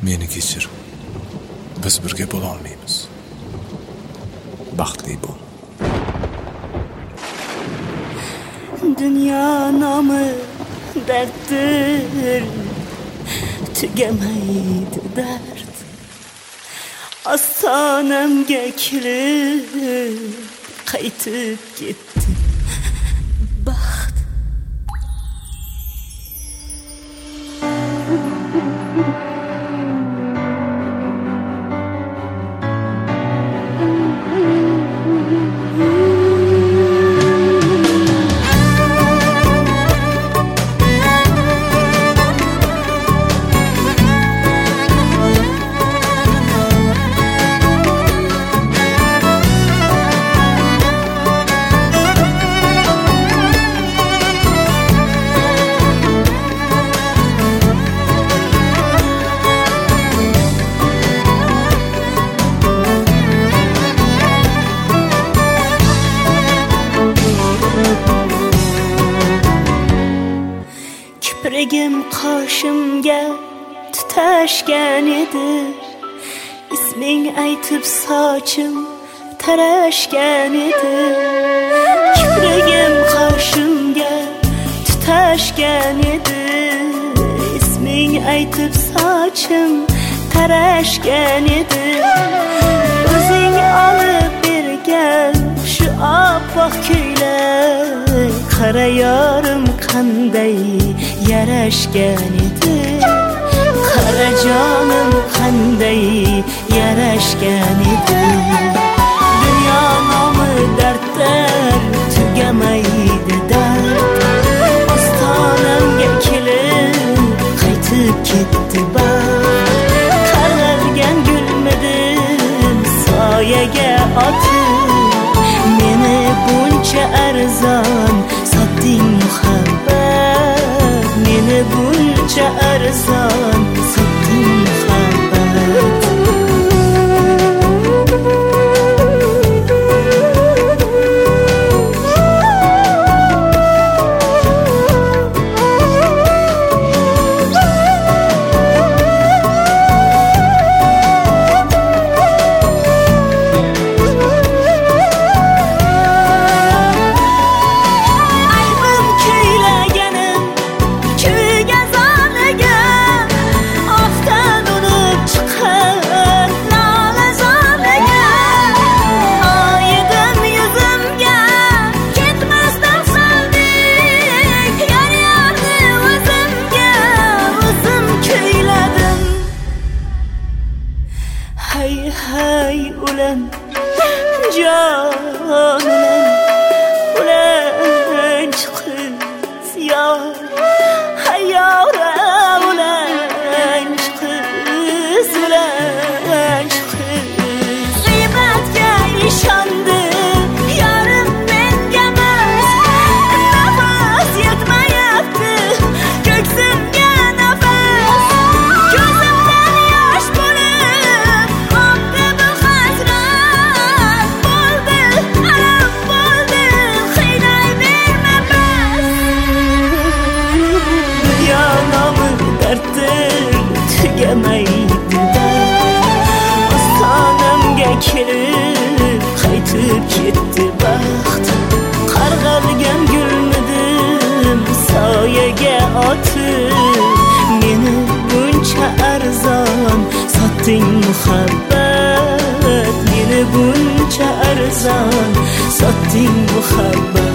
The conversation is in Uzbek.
Meni kechir. Biz birga bo'la olmaymiz. Baxtli bo'l. Dünya namı derttir, tügemaydi dert. Astanemge kilip qaytib gitti baxt. Kiprigim qoshimga tutashgan edi, isming aytib sochim tarashgan edi. Kiprigim qoshimga tutashgan edi, isming aytib sochim tarashgan edi. O'zing olib bergan shu oppoq ko'ylak qara yorim qanday yarashgan edi. Qara jonim qanday yarashgan edi. Dunyo nomi dardlar, tugamaydi dard. Ostonamga kelib qaytib ketdi baxt. Qarg'algan gulmidim soyaga otib, meni buncha arzon sotding muhabbat. Meni buncha arzon sotding muhabbat. Hay hay ulan can ulan kız yar. Hay yavrum ulan kız ulan kız. Kıymetga nişandı yarım menga emas. Nafas yetmayapti ko'ksimga nafas. Ko'zimdan yosh bo'lib oqdi bu hasrat. Bo'ldi alam bo'ldi qiynayverma bas. Dunyo nomi darddir, tugamaydi dard. Ostonamga kelib qaytib ketdi baxt. Qarg'algan gulmidim soyaga otib, meni buncha arzon sotding muhabbat. Meni buncha arzon sotding muhabbat.